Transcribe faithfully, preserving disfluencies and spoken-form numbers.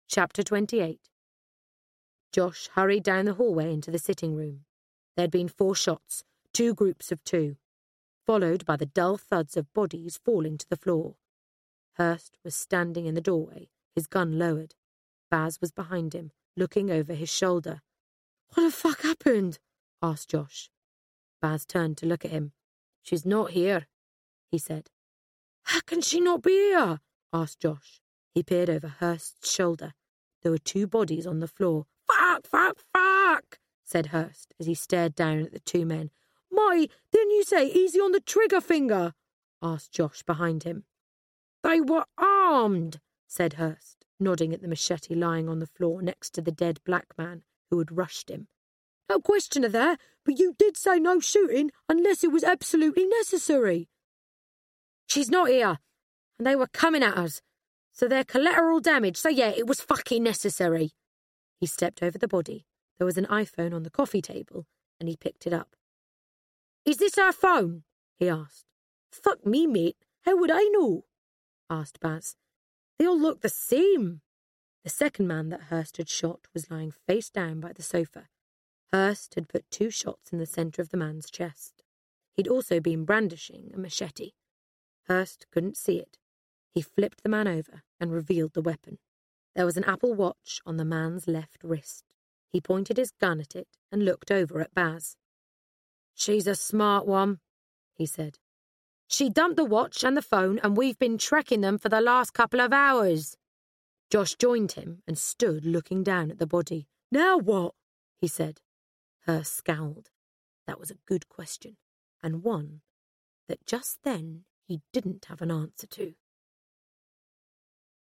Chapter twenty-eight. Josh hurried down the hallway into the sitting room. There had been four shots, two groups of two, followed by the dull thuds of bodies falling to the floor. Hurst was standing in the doorway, his gun lowered. Baz was behind him, looking over his shoulder. "What the fuck happened?" asked Josh. Baz turned to look at him. "She's not here," he said. "How can she not be here?" asked Josh. He peered over Hurst's shoulder. There were two bodies on the floor. "Fuck, fuck, fuck," said Hurst as he stared down at the two men. "My, didn't you say easy on the trigger finger?" asked Josh behind him. "They were armed," said Hurst, nodding at the machete lying on the floor next to the dead black man who had rushed him. "No question of that, but you did say no shooting unless it was absolutely necessary." "She's not here, and they were coming at us, so they're collateral damage, so yeah, it was fucking necessary." He stepped over the body. There was an iPhone on the coffee table, and he picked it up. "Is this our phone?" he asked. "Fuck me, mate. How would I know?" asked Baz. "They all look the same." The second man that Hurst had shot was lying face down by the sofa. Hurst had put two shots in the centre of the man's chest. He'd also been brandishing a machete. Hurst couldn't see it. He flipped the man over and revealed the weapon. There was an Apple Watch on the man's left wrist. He pointed his gun at it and looked over at Baz. "She's a smart one," he said. "She dumped the watch and the phone, and we've been tracking them for the last couple of hours." Josh joined him and stood looking down at the body. "Now what?" he said. Hurst scowled. That was a good question, and one that just then he didn't have an answer to.